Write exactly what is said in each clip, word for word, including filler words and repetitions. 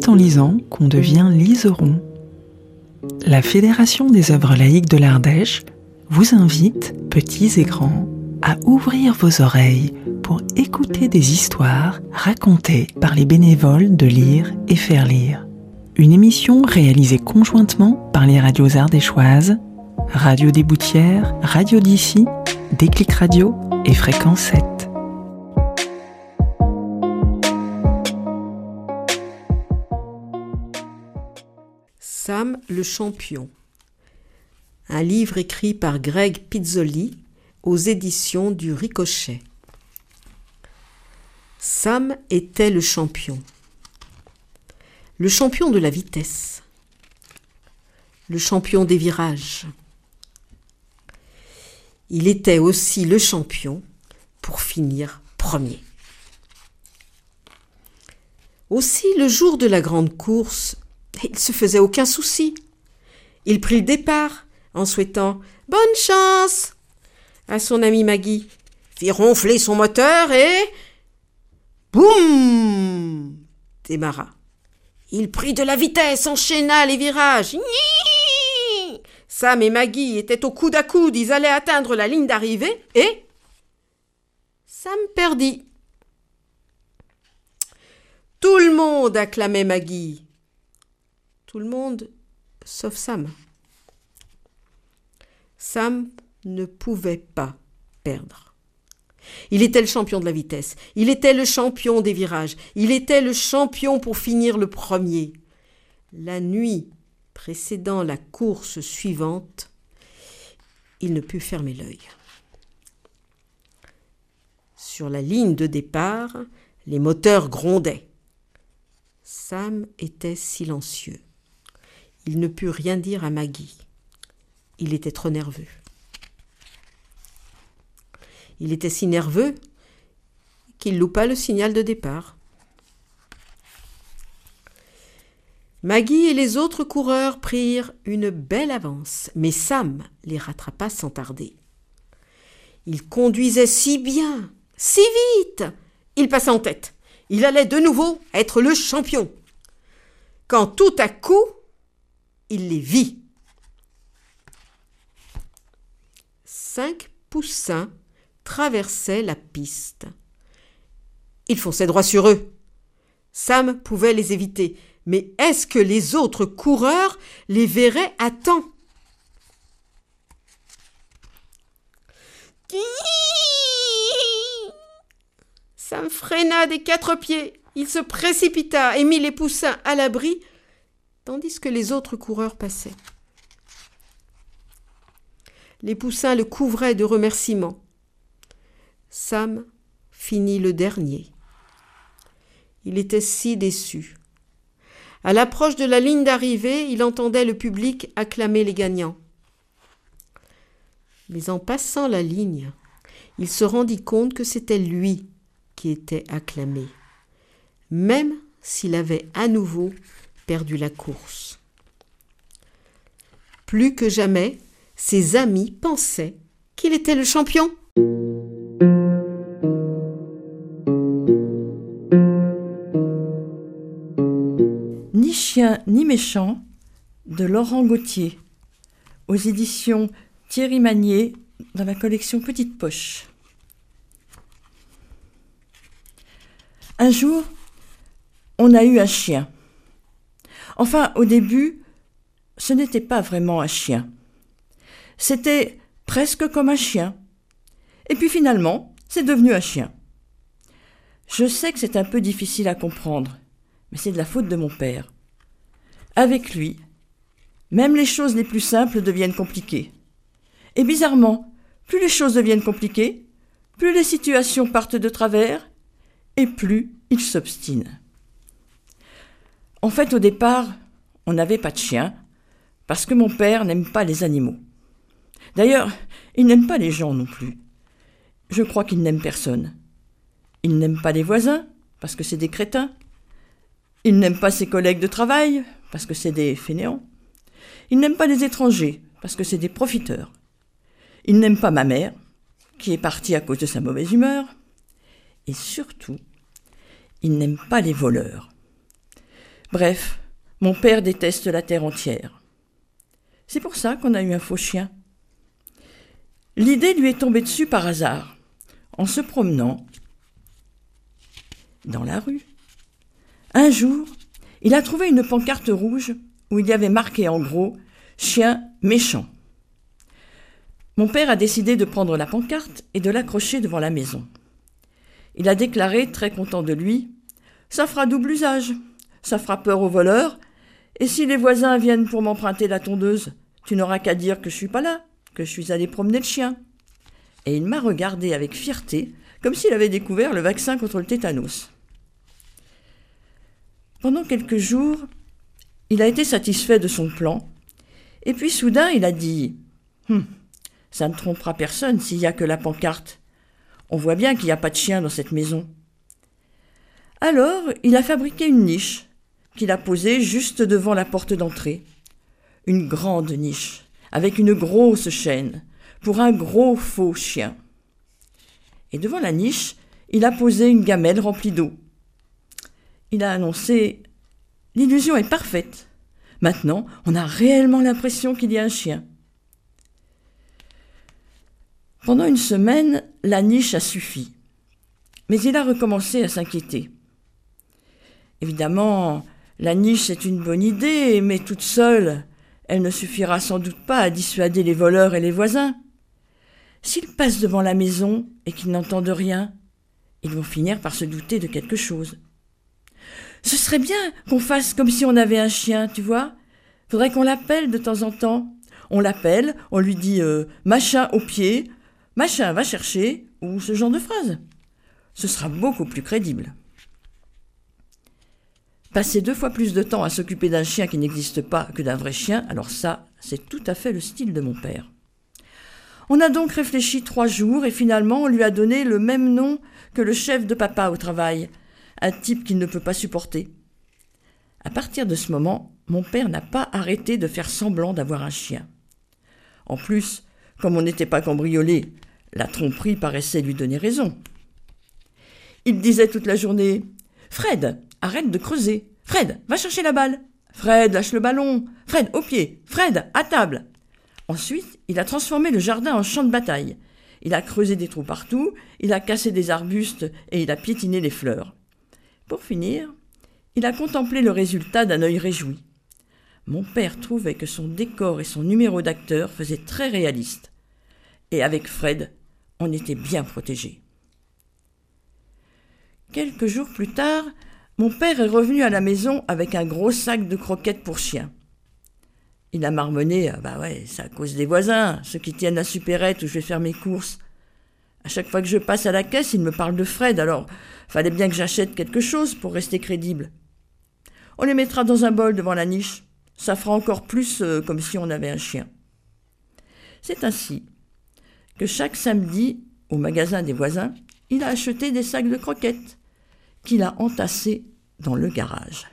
c'est en lisant qu'on devient liseron. La Fédération des œuvres laïques de l'Ardèche vous invite, petits et grands, à ouvrir vos oreilles pour écouter des histoires racontées par les bénévoles de Lire et Faire Lire. Une émission réalisée conjointement par les radios ardéchoises, Radio des Boutières, Radio d'ici, Déclic Radio et Fréquence sept. Sam le champion. Un livre écrit par Greg Pizzoli aux éditions du Ricochet. Sam était le champion. Le champion de la vitesse. Le champion des virages. Il était aussi le champion pour finir premier. Aussi, le jour de la grande course, il ne se faisait aucun souci. Il prit le départ en souhaitant « Bonne chance !» à son ami Maggie, fit ronfler son moteur et... Boum ! Démarra. Il prit de la vitesse, enchaîna les virages. Niii ! Sam et Maggie étaient au coude à coude, ils allaient atteindre la ligne d'arrivée et... Sam perdit. Tout le monde acclamait Maggie. Tout le monde, sauf Sam. Sam ne pouvait pas perdre. Il était le champion de la vitesse, il était le champion des virages, il était le champion pour finir le premier. La nuit précédant la course suivante, il ne put fermer l'œil. Sur la ligne de départ, les moteurs grondaient. Sam était silencieux. Il ne put rien dire à Maggie. Il était trop nerveux. Il était si nerveux qu'il loupa le signal de départ. Maggie et les autres coureurs prirent une belle avance, mais Sam les rattrapa sans tarder. Il conduisait si bien, si vite, il passait en tête. Il allait de nouveau être le champion. Quand tout à coup, il les vit. Cinq poussins traversaient la piste. Ils fonçaient droit sur eux. Sam pouvait les éviter, mais est-ce que les autres coureurs les verraient à temps? Sam freina des quatre pieds. Il se précipita et mit les poussins à l'abri, tandis que les autres coureurs passaient. Les poussins le couvraient de remerciements. Sam finit le dernier. Il était si déçu. À l'approche de la ligne d'arrivée, il entendait le public acclamer les gagnants. Mais en passant la ligne, il se rendit compte que c'était lui qui était acclamé, même s'il avait à nouveau perdu la course. Plus que jamais, ses amis pensaient qu'il était le champion. Ni chien ni méchant de Laurent Gauthier, aux éditions Thierry Magnier, dans la collection Petite Poche. Un jour, on a eu un chien. Enfin, au début, ce n'était pas vraiment un chien. C'était presque comme un chien. Et puis finalement, c'est devenu un chien. Je sais que c'est un peu difficile à comprendre, mais c'est de la faute de mon père. Avec lui, même les choses les plus simples deviennent compliquées. Et bizarrement, plus les choses deviennent compliquées, plus les situations partent de travers, et plus il s'obstine. En fait, au départ, on n'avait pas de chien, parce que mon père n'aime pas les animaux. D'ailleurs, il n'aime pas les gens non plus. Je crois qu'il n'aime personne. Il n'aime pas les voisins, parce que c'est des crétins. Il n'aime pas ses collègues de travail, parce que c'est des fainéants. Il n'aime pas les étrangers, parce que c'est des profiteurs. Il n'aime pas ma mère, qui est partie à cause de sa mauvaise humeur. Et surtout, il n'aime pas les voleurs. Bref, mon père déteste la terre entière. C'est pour ça qu'on a eu un faux chien. L'idée lui est tombée dessus par hasard, en se promenant dans la rue. Un jour, il a trouvé une pancarte rouge où il y avait marqué en gros « Chien méchant ». Mon père a décidé de prendre la pancarte et de l'accrocher devant la maison. Il a déclaré, très content de lui, « Ça fera double usage, ça fera peur aux voleurs, et si les voisins viennent pour m'emprunter la tondeuse, tu n'auras qu'à dire que je suis pas là, que je suis allé promener le chien. » Et il m'a regardé avec fierté, comme s'il avait découvert le vaccin contre le tétanos. Pendant quelques jours, il a été satisfait de son plan, et puis soudain il a dit hm, « Ça ne trompera personne s'il n'y a que la pancarte. On voit bien qu'il n'y a pas de chien dans cette maison. » Alors, il a fabriqué une niche qu'il a posée juste devant la porte d'entrée. Une grande niche, avec une grosse chaîne, pour un gros faux chien. Et devant la niche, il a posé une gamelle remplie d'eau. Il a annoncé « L'illusion est parfaite. Maintenant, on a réellement l'impression qu'il y a un chien. » Pendant une semaine, la niche a suffi. Mais il a recommencé à s'inquiéter. Évidemment, la niche est une bonne idée, mais toute seule, elle ne suffira sans doute pas à dissuader les voleurs et les voisins. S'ils passent devant la maison et qu'ils n'entendent rien, ils vont finir par se douter de quelque chose. Ce serait bien qu'on fasse comme si on avait un chien, tu vois. Faudrait qu'on l'appelle de temps en temps. On l'appelle, on lui dit euh, « machin au pied »,« machin va chercher » ou ce genre de phrase. Ce sera beaucoup plus crédible. Passer deux fois plus de temps à s'occuper d'un chien qui n'existe pas que d'un vrai chien, alors ça, c'est tout à fait le style de mon père. On a donc réfléchi trois jours et finalement on lui a donné le même nom que le chef de papa au travail, un type qu'il ne peut pas supporter. À partir de ce moment, mon père n'a pas arrêté de faire semblant d'avoir un chien. En plus, comme on n'était pas cambriolé, la tromperie paraissait lui donner raison. Il disait toute la journée « Fred, arrête de creuser. Fred, va chercher la balle. Fred, lâche le ballon. Fred, au pied. Fred, à table. » Ensuite, il a transformé le jardin en champ de bataille. Il a creusé des trous partout, il a cassé des arbustes et il a piétiné les fleurs. Pour finir, il a contemplé le résultat d'un œil réjoui. Mon père trouvait que son décor et son numéro d'acteur faisaient très réaliste. Et avec Fred, on était bien protégés. Quelques jours plus tard, mon père est revenu à la maison avec un gros sac de croquettes pour chien. Il a marmonné « Bah ouais, c'est à cause des voisins, ceux qui tiennent la supérette où je vais faire mes courses. À chaque fois que je passe à la caisse, ils me parlent de Fred, alors fallait bien que j'achète quelque chose pour rester crédible. On les mettra dans un bol devant la niche. Ça fera encore plus euh, comme si on avait un chien. » C'est ainsi que chaque samedi, au magasin des voisins, il a acheté des sacs de croquettes qu'il a entassés dans le garage.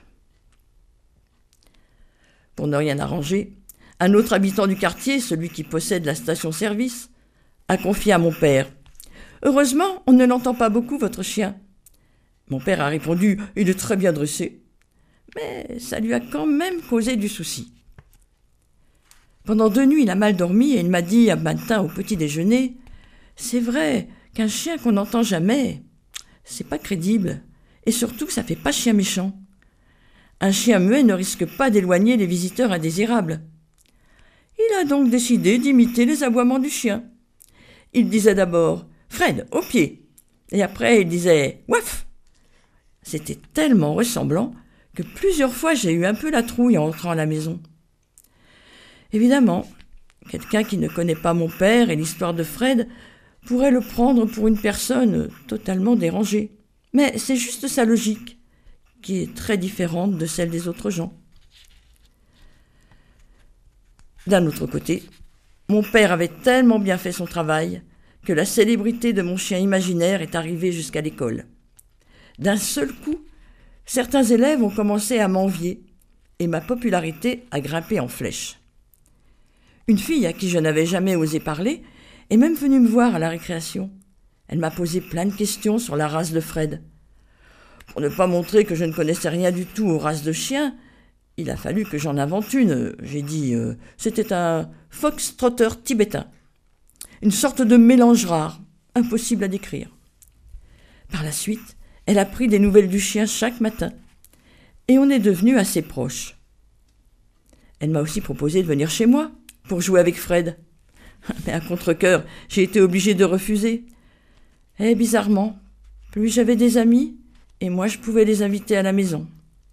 Pour ne rien arranger, un autre habitant du quartier, celui qui possède la station-service, a confié à mon père « Heureusement, on ne l'entend pas beaucoup, votre chien. » Mon père a répondu « Il est très bien dressé. » Mais ça lui a quand même causé du souci. Pendant deux nuits, il a mal dormi et il m'a dit un matin au petit déjeuner « C'est vrai qu'un chien qu'on n'entend jamais, c'est pas crédible, et surtout ça fait pas chien méchant. Un chien muet ne risque pas d'éloigner les visiteurs indésirables. » Il a donc décidé d'imiter les aboiements du chien. Il disait d'abord « Fred, au pied !» et après il disait « Ouaf !» C'était tellement ressemblant que plusieurs fois j'ai eu un peu la trouille en entrant à la maison. Évidemment, quelqu'un qui ne connaît pas mon père et l'histoire de Fred pourrait le prendre pour une personne totalement dérangée. Mais c'est juste sa logique, qui est très différente de celle des autres gens. D'un autre côté, mon père avait tellement bien fait son travail que la célébrité de mon chien imaginaire est arrivée jusqu'à l'école. D'un seul coup, certains élèves ont commencé à m'envier et ma popularité a grimpé en flèche. Une fille à qui je n'avais jamais osé parler est même venue me voir à la récréation. Elle m'a posé plein de questions sur la race de Fred. Pour ne pas montrer que je ne connaissais rien du tout aux races de chiens, il a fallu que j'en invente une. J'ai dit, euh, c'était un fox-trotter tibétain. Une sorte de mélange rare, impossible à décrire. Par la suite, elle a pris des nouvelles du chien chaque matin. Et on est devenus assez proches. Elle m'a aussi proposé de venir chez moi pour jouer avec Fred. Mais à contre-cœur, j'ai été obligée de refuser. Et bizarrement, plus j'avais des amis, et moi je pouvais les inviter à la maison.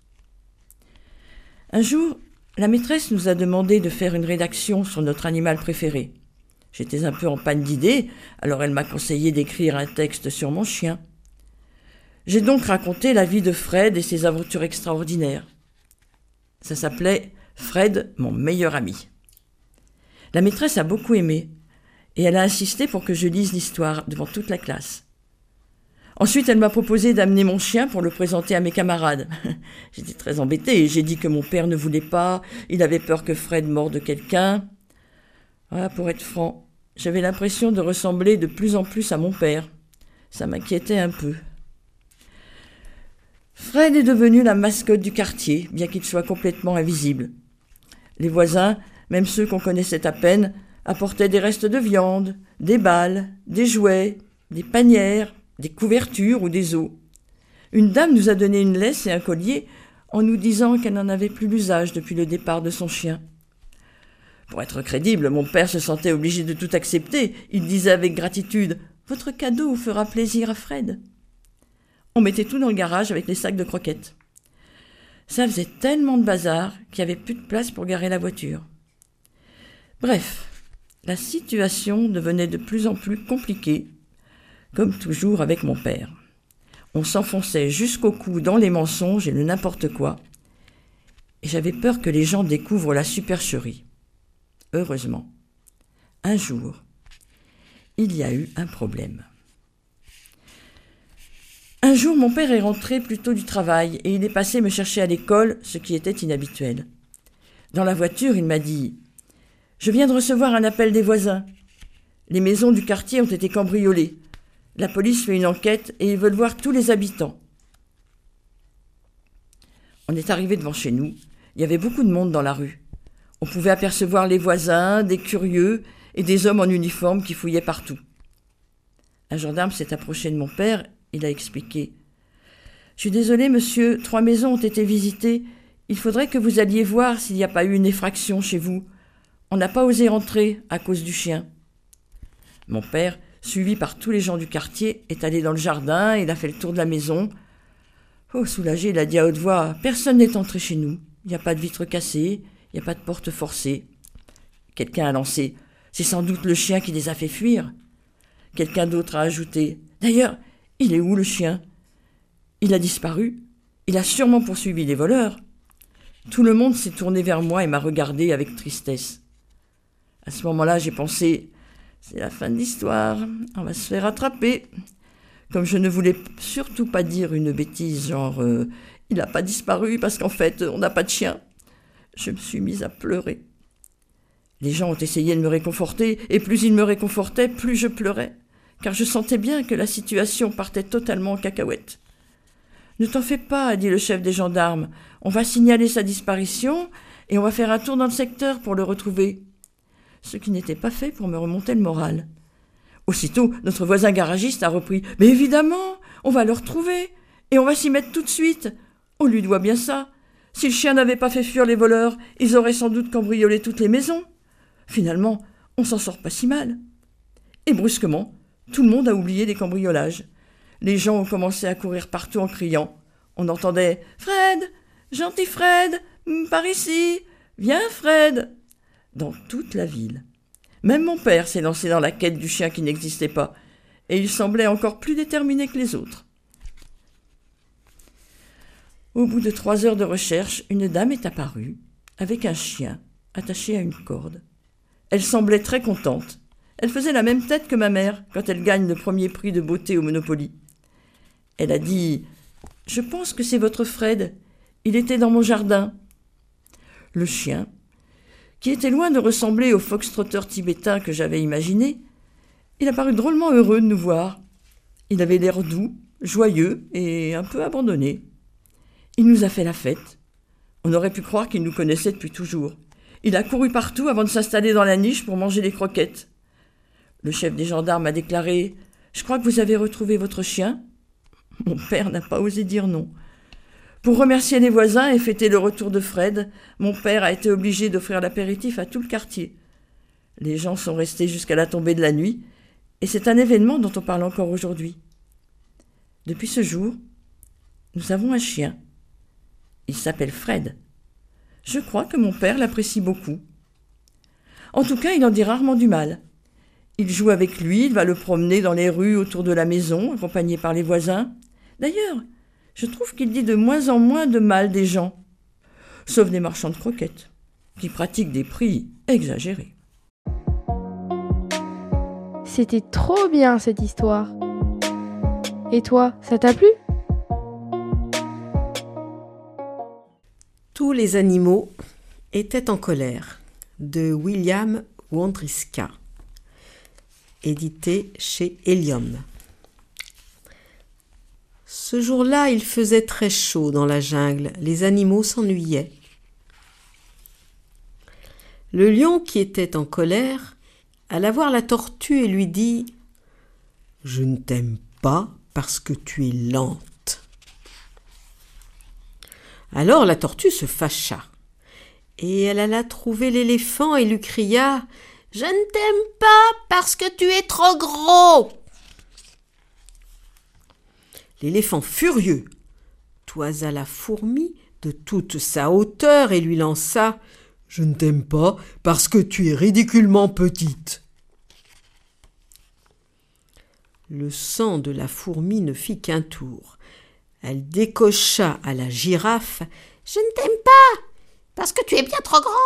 Un jour, la maîtresse nous a demandé de faire une rédaction sur notre animal préféré. J'étais un peu en panne d'idées, alors elle m'a conseillé d'écrire un texte sur mon chien. J'ai donc raconté la vie de Fred et ses aventures extraordinaires. Ça s'appelait « Fred, mon meilleur ami ». La maîtresse a beaucoup aimé, et elle a insisté pour que je lise l'histoire devant toute la classe. Ensuite, elle m'a proposé d'amener mon chien pour le présenter à mes camarades. J'étais très embêtée et j'ai dit que mon père ne voulait pas, il avait peur que Fred morde quelqu'un. Voilà, pour être franc, j'avais l'impression de ressembler de plus en plus à mon père. Ça m'inquiétait un peu. Fred est devenu la mascotte du quartier, bien qu'il soit complètement invisible. Les voisins, même ceux qu'on connaissait à peine, apportaient des restes de viande, des balles, des jouets, des panières, des couvertures ou des os. Une dame nous a donné une laisse et un collier en nous disant qu'elle n'en avait plus l'usage depuis le départ de son chien. Pour être crédible, mon père se sentait obligé de tout accepter. Il disait avec gratitude « Votre cadeau fera plaisir à Fred ». On mettait tout dans le garage avec les sacs de croquettes. Ça faisait tellement de bazar qu'il n'y avait plus de place pour garer la voiture. Bref, la situation devenait de plus en plus compliquée, comme toujours avec mon père. On s'enfonçait jusqu'au cou dans les mensonges et le n'importe quoi, et j'avais peur que les gens découvrent la supercherie. Heureusement, un jour, il y a eu un problème. Un jour, mon père est rentré plus tôt du travail et il est passé me chercher à l'école, ce qui était inhabituel. Dans la voiture, il m'a dit « Je viens de recevoir un appel des voisins. Les maisons du quartier ont été cambriolées. La police fait une enquête et ils veulent voir tous les habitants. » On est arrivé devant chez nous. Il y avait beaucoup de monde dans la rue. On pouvait apercevoir les voisins, des curieux et des hommes en uniforme qui fouillaient partout. Un gendarme s'est approché de mon père. Il a expliqué. « Je suis désolé, monsieur, trois maisons ont été visitées. Il faudrait que vous alliez voir s'il n'y a pas eu une effraction chez vous. On n'a pas osé rentrer à cause du chien. » Mon père, suivi par tous les gens du quartier, est allé dans le jardin, il a fait le tour de la maison. Oh, soulagé, il a dit à haute voix « Personne n'est entré chez nous. Il n'y a pas de vitre cassée, il n'y a pas de porte forcée. » Quelqu'un a lancé « C'est sans doute le chien qui les a fait fuir. » Quelqu'un d'autre a ajouté « D'ailleurs, il est où le chien ? Il a disparu. Il a sûrement poursuivi les voleurs. » Tout le monde s'est tourné vers moi et m'a regardé avec tristesse. À ce moment-là, j'ai pensé « C'est la fin de l'histoire, on va se faire attraper. » Comme je ne voulais surtout pas dire une bêtise, genre euh, « Il n'a pas disparu parce qu'en fait, on n'a pas de chien. » Je me suis mise à pleurer. Les gens ont essayé de me réconforter, et plus ils me réconfortaient, plus je pleurais, car je sentais bien que la situation partait totalement en cacahuète. « Ne t'en fais pas, » a dit le chef des gendarmes. « On va signaler sa disparition et on va faire un tour dans le secteur pour le retrouver. » Ce qui n'était pas fait pour me remonter le moral. Aussitôt, notre voisin garagiste a repris « Mais évidemment, on va le retrouver et on va s'y mettre tout de suite. On lui doit bien ça. Si le chien n'avait pas fait fuir les voleurs, ils auraient sans doute cambriolé toutes les maisons. Finalement, on s'en sort pas si mal. » Et brusquement, tout le monde a oublié les cambriolages. Les gens ont commencé à courir partout en criant. On entendait « Fred, gentil Fred, par ici, viens Fred !» dans toute la ville. Même mon père s'est lancé dans la quête du chien qui n'existait pas, et il semblait encore plus déterminé que les autres. Au bout de trois heures de recherche, une dame est apparue, avec un chien attaché à une corde. Elle semblait très contente. Elle faisait la même tête que ma mère quand elle gagne le premier prix de beauté au Monopoly. Elle a dit « Je pense que c'est votre Fred. Il était dans mon jardin. » Le chien, qui était loin de ressembler au fox-trotter tibétain que j'avais imaginé, il a paru drôlement heureux de nous voir. Il avait l'air doux, joyeux et un peu abandonné. Il nous a fait la fête. On aurait pu croire qu'il nous connaissait depuis toujours. Il a couru partout avant de s'installer dans la niche pour manger des croquettes. Le chef des gendarmes a déclaré « Je crois que vous avez retrouvé votre chien ?» Mon père n'a pas osé dire non. Pour remercier les voisins et fêter le retour de Fred, mon père a été obligé d'offrir l'apéritif à tout le quartier. Les gens sont restés jusqu'à la tombée de la nuit, et c'est un événement dont on parle encore aujourd'hui. Depuis ce jour, nous avons un chien. Il s'appelle Fred. Je crois que mon père l'apprécie beaucoup. En tout cas, il en dit rarement du mal. Il joue avec lui, il va le promener dans les rues autour de la maison, accompagné par les voisins. D'ailleurs, je trouve qu'il dit de moins en moins de mal des gens, sauf des marchands de croquettes, qui pratiquent des prix exagérés. C'était trop bien cette histoire. Et toi, ça t'a plu ? Tous les animaux étaient en colère, de William Wondriska, édité chez Helium. Ce jour-là, il faisait très chaud dans la jungle, les animaux s'ennuyaient. Le lion, qui était en colère, alla voir la tortue et lui dit « Je ne t'aime pas parce que tu es lente. » Alors la tortue se fâcha, et elle alla trouver l'éléphant et lui cria « Je ne t'aime pas parce que tu es trop gros. » L'éléphant furieux toisa la fourmi de toute sa hauteur et lui lança « Je ne t'aime pas parce que tu es ridiculement petite. » Le sang de la fourmi ne fit qu'un tour. Elle décocha à la girafe « Je ne t'aime pas parce que tu es bien trop grande. »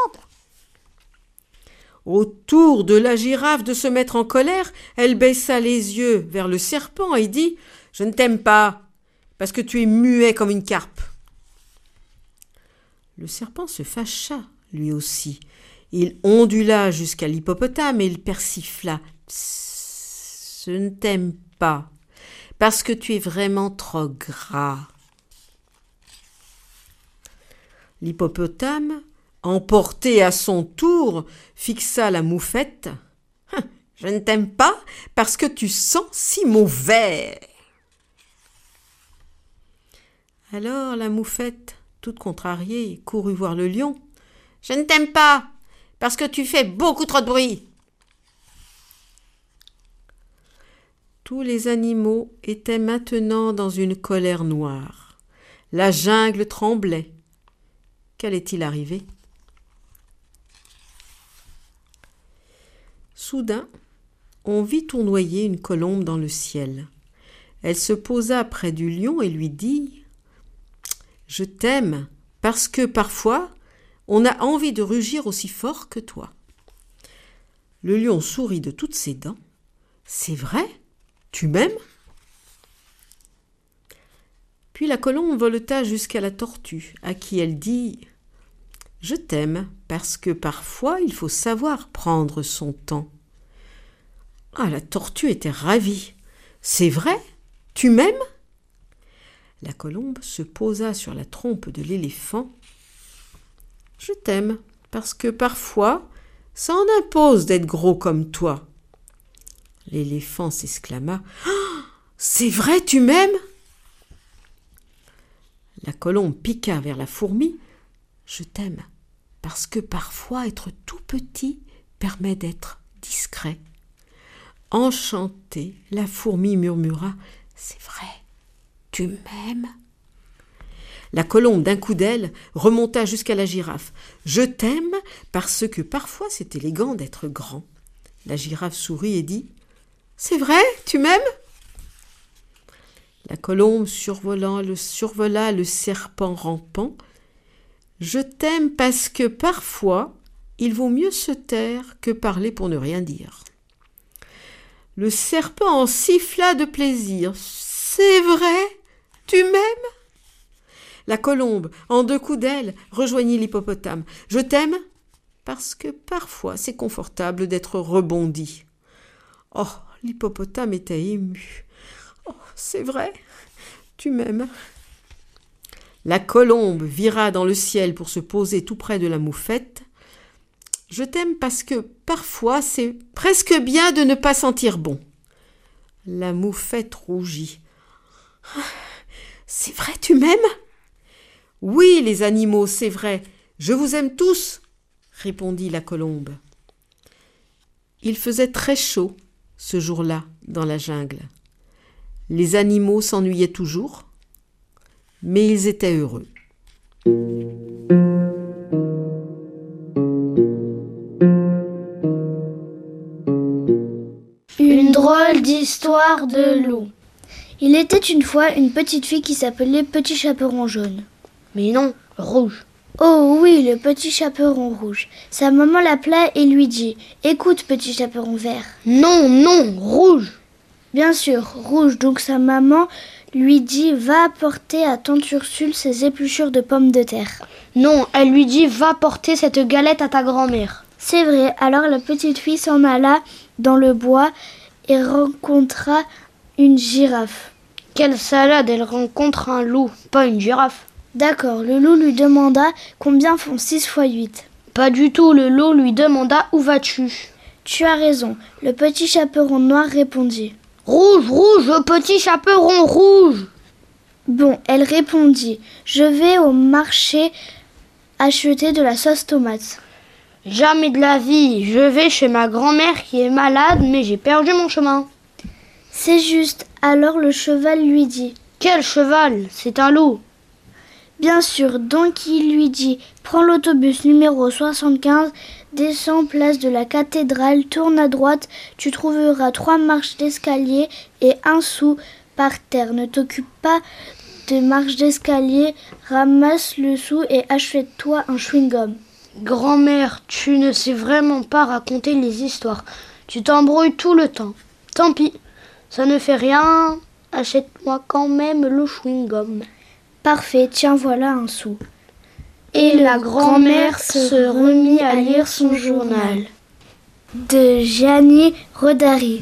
Au tour de la girafe de se mettre en colère, elle baissa les yeux vers le serpent et dit « Je ne t'aime pas parce que tu es muet comme une carpe. » Le serpent se fâcha, lui aussi. Il ondula jusqu'à l'hippopotame et il persifla « Je ne t'aime pas parce que tu es vraiment trop gras. » L'hippopotame, emporté à son tour, fixa la moufette. « Je ne t'aime pas parce que tu sens si mauvais. » Alors la moufette, toute contrariée, courut voir le lion. « Je ne t'aime pas parce que tu fais beaucoup trop de bruit. » Tous les animaux étaient maintenant dans une colère noire. La jungle tremblait. Qu'allait-il arriver ? Soudain, on vit tournoyer une colombe dans le ciel. Elle se posa près du lion et lui dit « Je t'aime parce que parfois on a envie de rugir aussi fort que toi. » Le lion sourit de toutes ses dents. « C'est vrai ? Tu m'aimes ? » Puis la colombe voleta jusqu'à la tortue, à qui elle dit « Je t'aime parce que parfois il faut savoir prendre son temps. » Ah, la tortue était ravie. « C'est vrai ? Tu m'aimes ? » La colombe se posa sur la trompe de l'éléphant. « Je t'aime parce que parfois ça en impose d'être gros comme toi. » L'éléphant s'exclama oh, « C'est vrai, tu m'aimes ?» La colombe piqua vers la fourmi. « Je t'aime parce que parfois être tout petit permet d'être discret. » Enchantée, la fourmi murmura « C'est vrai, tu m'aimes ?» La colombe, d'un coup d'aile, remonta jusqu'à la girafe. « Je t'aime parce que parfois c'est élégant d'être grand. » La girafe sourit et dit « C'est vrai, tu m'aimes ?» La colombe survolant le, survola le serpent rampant. « Je t'aime parce que parfois il vaut mieux se taire que parler pour ne rien dire. » Le serpent en siffla de plaisir. « C'est vrai, tu m'aimes ?» La colombe, en deux coups d'aile, rejoignit l'hippopotame. « Je t'aime parce que parfois c'est confortable d'être rebondi. » Oh, l'hippopotame était ému. « Oh, c'est vrai, tu m'aimes. La colombe vira dans le ciel pour se poser tout près de la moufette. Je t'aime parce que parfois c'est presque bien de ne pas sentir bon. La moufette rougit. C'est vrai, tu m'aimes? Oui, les animaux, c'est vrai. Je vous aime tous, répondit la colombe. Il faisait très chaud ce jour-là dans la jungle. Les animaux s'ennuyaient toujours, mais ils étaient heureux. Une drôle d'histoire de loup. Il était une fois une petite fille qui s'appelait Petit Chaperon Jaune. Mais non, rouge. Oh oui, le Petit Chaperon Rouge. Sa maman l'appela et lui dit « Écoute, Petit Chaperon Vert. » Non, non, rouge. Bien sûr, rouge. Donc sa maman lui dit « Va apporter à tante Ursule ses épluchures de pommes de terre. » Non, elle lui dit « Va porter cette galette à ta grand-mère. » C'est vrai, alors la petite fille s'en alla dans le bois et rencontra une girafe. Quelle salade, elle rencontre un loup, pas une girafe. D'accord, le loup lui demanda combien font six fois huit. Pas du tout, le loup lui demanda où vas-tu. Tu as raison, le petit chaperon noir répondit. Rouge, rouge, le petit chaperon rouge. Bon, elle répondit, je vais au marché acheter de la sauce tomate. Jamais de la vie, je vais chez ma grand-mère qui est malade, mais j'ai perdu mon chemin. C'est juste, alors le cheval lui dit. Quel cheval? C'est un loup. Bien sûr, donc il lui dit « Prends l'autobus numéro soixante-quinze, descends place de la cathédrale, tourne à droite, tu trouveras trois marches d'escalier et un sou par terre. Ne t'occupe pas de marches d'escalier, ramasse le sou et achète-toi un chewing-gum. » Grand-mère, tu ne sais vraiment pas raconter les histoires. Tu t'embrouilles tout le temps. Tant pis, ça ne fait rien. Achète-moi quand même le chewing-gum. Parfait, tiens, voilà un sou. Et la grand-mère se remit à lire son journal. De Gianni Rodari.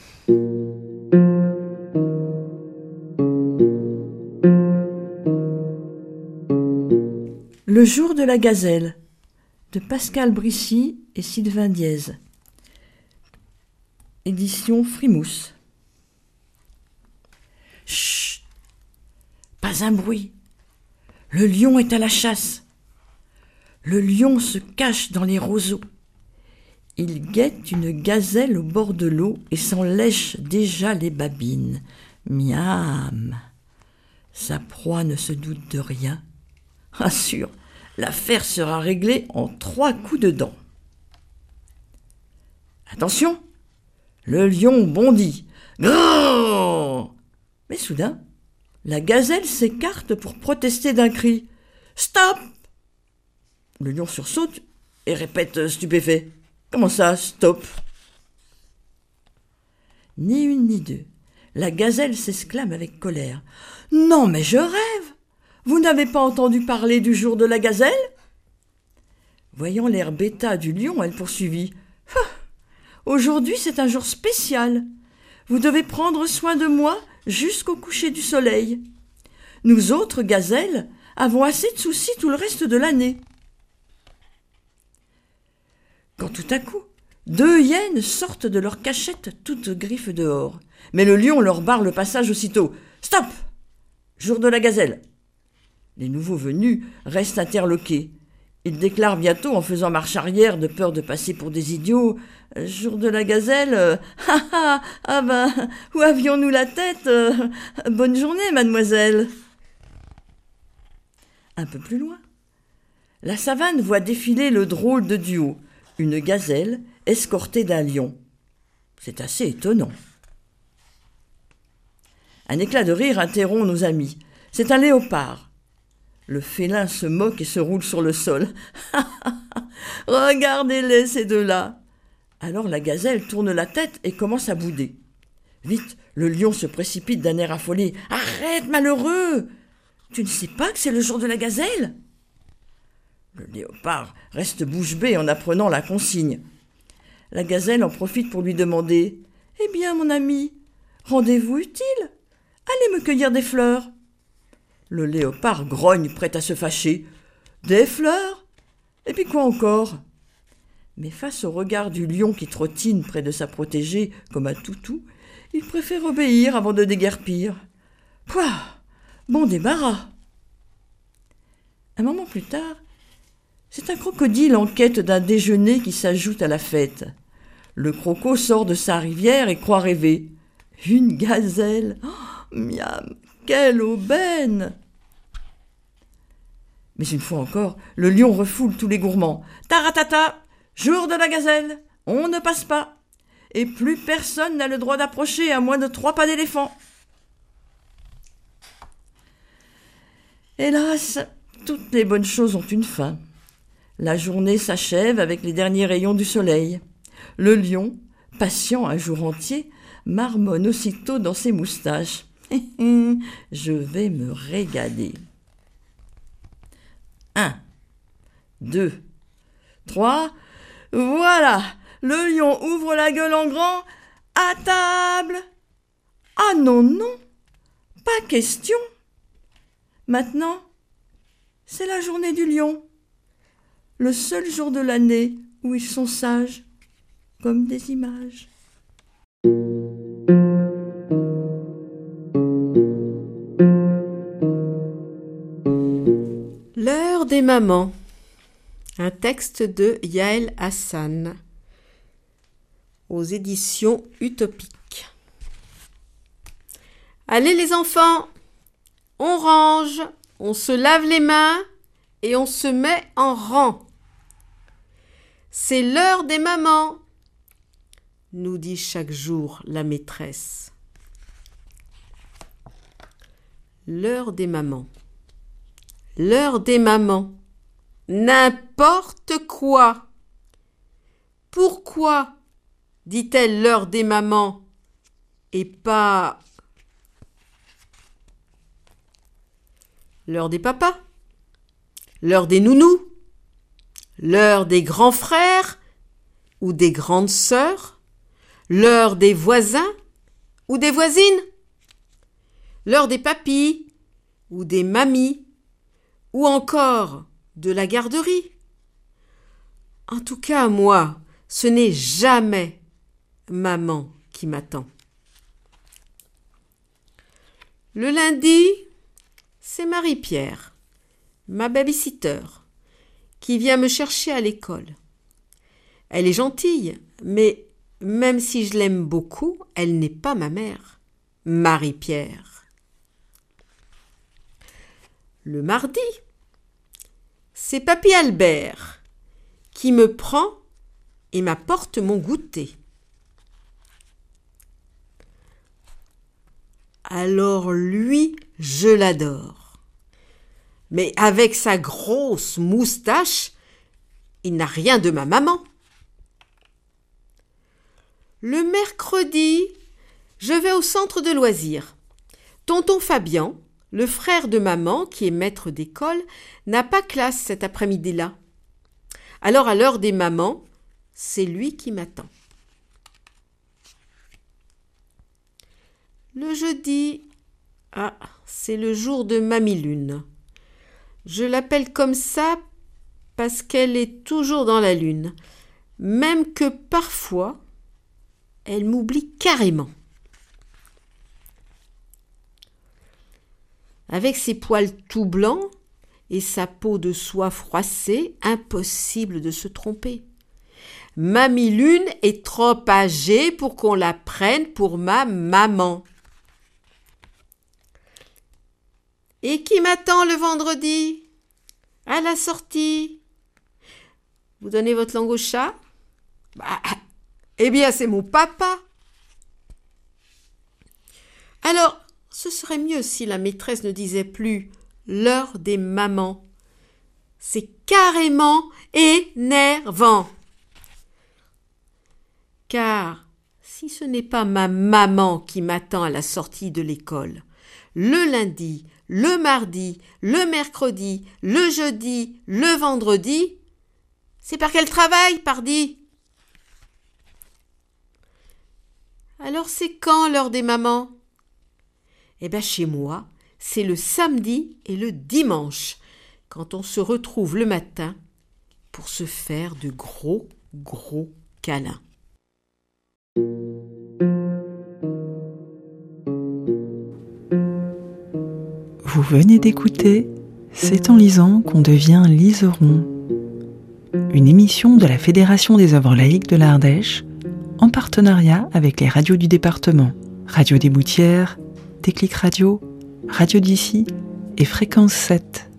Le jour de la gazelle, de Pascal Brissy et Sylvain Diez. Édition Frimousse. Chut! Pas un bruit. Le lion est à la chasse. Le lion se cache dans les roseaux. Il guette une gazelle au bord de l'eau et s'en lèche déjà les babines. Miam! Sa proie ne se doute de rien. Assure, l'affaire sera réglée en trois coups de dent. Attention! Le lion bondit. Grand! Mais soudain, la gazelle s'écarte pour protester d'un cri. « Stop !» Le lion sursaute et répète stupéfait. « Comment ça, stop ?» Ni une ni deux. La gazelle s'exclame avec colère. « Non, mais je rêve! Vous n'avez pas entendu parler du jour de la gazelle ?» Voyant l'air bêta du lion, elle poursuivit. Ah, « Aujourd'hui, c'est un jour spécial. Vous devez prendre soin de moi jusqu'au coucher du soleil. Nous autres gazelles avons assez de soucis tout le reste de l'année. » Quand tout à coup, deux hyènes sortent de leur cachette toutes griffes dehors. Mais le lion leur barre le passage aussitôt. « Stop ! Jour de la gazelle !» Les nouveaux venus restent interloqués. Ils déclarent bientôt en faisant marche arrière de peur de passer pour des idiots. « Jour de la gazelle, euh, ah ah, ah ben, où avions-nous la tête euh, bonne journée, mademoiselle !» Un peu plus loin, la savane voit défiler le drôle de duo, une gazelle escortée d'un lion. C'est assez étonnant. Un éclat de rire interrompt nos amis. C'est un léopard. Le félin se moque et se roule sur le sol. « Regardez-les, ces deux-là !» Alors la gazelle tourne la tête et commence à bouder. Vite, le lion se précipite d'un air affolé. « Arrête, malheureux! Tu ne sais pas que c'est le jour de la gazelle ?» Le léopard reste bouche bée en apprenant la consigne. La gazelle en profite pour lui demander « Eh bien, mon ami, rendez-vous utile? Allez me cueillir des fleurs. Le léopard grogne, prêt à se fâcher. Des fleurs? Et puis quoi encore? Mais face au regard du lion qui trottine près de sa protégée comme un toutou, il préfère obéir avant de déguerpir. Pouah! Bon débarras! Un moment plus tard, c'est un crocodile en quête d'un déjeuner qui s'ajoute à la fête. Le croco sort de sa rivière et croit rêver. Une gazelle! Oh, miam! Quelle aubaine! Mais une fois encore, le lion refoule tous les gourmands. Taratata! Jour de la gazelle! On ne passe pas! Et plus personne n'a le droit d'approcher à moins de trois pas d'éléphant. Hélas, toutes les bonnes choses ont une fin. La journée s'achève avec les derniers rayons du soleil. Le lion, patient un jour entier, marmonne aussitôt dans ses moustaches. Je vais me régaler. Un, deux, trois, voilà! Le lion ouvre la gueule en grand. À table! Ah non, non! Pas question! Maintenant, c'est la journée du lion. Le seul jour de l'année où ils sont sages, comme des images. L'heure des mamans. Un texte de Yael Hassan aux éditions Utopiques. Allez les enfants, on range, on se lave les mains et on se met en rang. C'est l'heure des mamans, nous dit chaque jour la maîtresse. L'heure des mamans. L'heure des mamans. N'importe quoi. Pourquoi dit-elle l'heure des mamans et pas l'heure des papas, l'heure des nounous, l'heure des grands frères ou des grandes sœurs, l'heure des voisins ou des voisines, l'heure des papis ou des mamies, ou encore de la garderie. En tout cas, moi, ce n'est jamais maman qui m'attend. Le lundi, c'est Marie-Pierre, ma baby-sitter, qui vient me chercher à l'école. Elle est gentille, mais même si je l'aime beaucoup, elle n'est pas ma mère, Marie-Pierre. Le mardi, c'est Papy Albert qui me prend et m'apporte mon goûter. Alors lui, je l'adore. Mais avec sa grosse moustache, il n'a rien de ma maman. Le mercredi, je vais au centre de loisirs. Tonton Fabien, le frère de maman, qui est maître d'école, n'a pas classe cet après-midi-là. Alors à l'heure des mamans, c'est lui qui m'attend. Le jeudi, ah, c'est le jour de Mamie Lune. Je l'appelle comme ça parce qu'elle est toujours dans la lune, même que parfois, elle m'oublie carrément. Avec ses poils tout blancs et sa peau de soie froissée, impossible de se tromper. Mamie Lune est trop âgée pour qu'on la prenne pour ma maman. Et qui m'attend le vendredi à la sortie? Vous donnez votre langue au chat? Bah, eh bien, c'est mon papa. Alors, ce serait mieux si la maîtresse ne disait plus l'heure des mamans. C'est carrément énervant. Car si ce n'est pas ma maman qui m'attend à la sortie de l'école, le lundi, le mardi, le mercredi, le jeudi, le vendredi, c'est par qu'elle travaille, pardi. Alors c'est quand l'heure des mamans? Eh bien, chez moi, c'est le samedi et le dimanche, quand on se retrouve le matin pour se faire de gros, gros câlins. Vous venez d'écouter C'est en lisant qu'on devient liseron, une émission de la Fédération des œuvres laïques de l'Ardèche en partenariat avec les radios du département, Radio des Boutières, Déclic Radio, Radio d'ici et Fréquence sept.